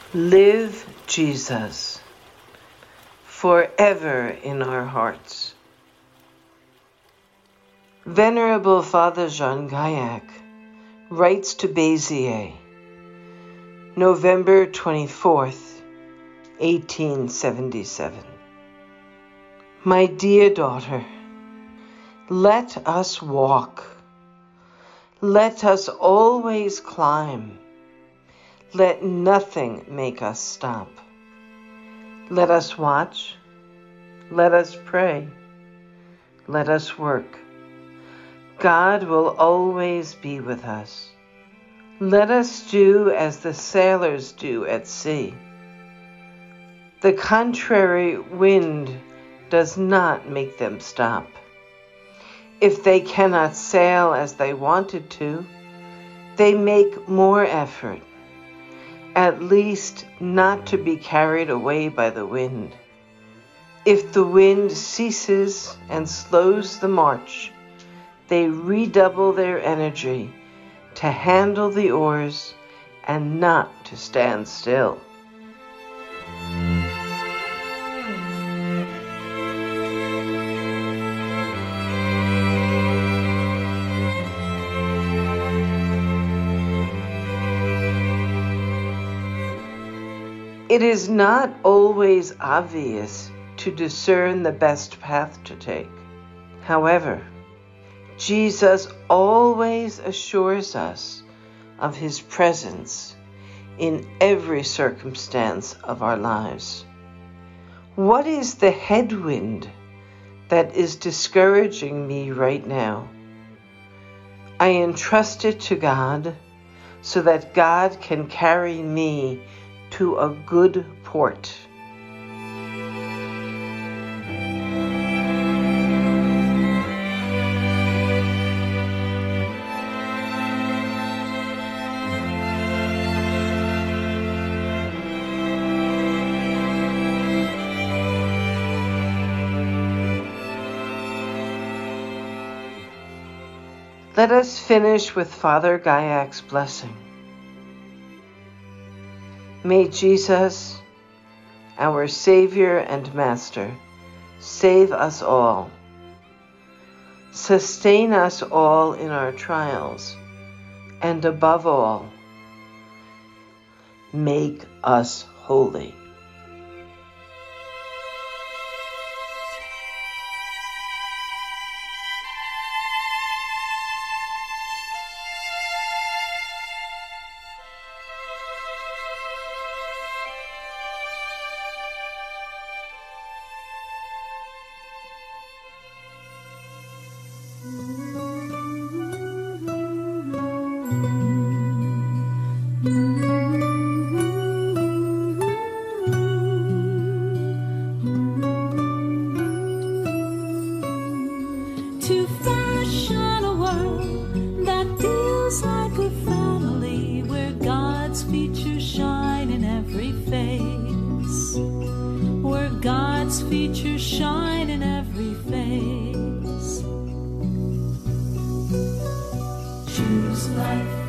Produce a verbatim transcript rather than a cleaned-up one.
Live Jesus, forever in our hearts. Venerable Father Jean Gaillac writes to Béziers, November twenty-fourth, eighteen seventy-seven. My dear daughter, let us walk. Let us always climb. Let nothing make us stop. Let us watch. Let us pray. Let us work. God will always be with us. Let us do as the sailors do at sea. The contrary wind does not make them stop. If they cannot sail as they wanted to, they make more effort, at least not to be carried away by the wind. If the wind ceases and slows the march, they redouble their energy to handle the oars and not to stand still. It is not always obvious to discern the best path to take. However, Jesus always assures us of his presence in every circumstance of our lives. What is the headwind that is discouraging me right now? I entrust it to God so that God can carry me to a good port. Let us finish with Father Gaillac's blessing. May Jesus, our Savior and Master, save us all, sustain us all in our trials, and above all, make us holy. To fashion a world that feels like a family, where God's features shine in every face, where God's features shine in every face. Choose life.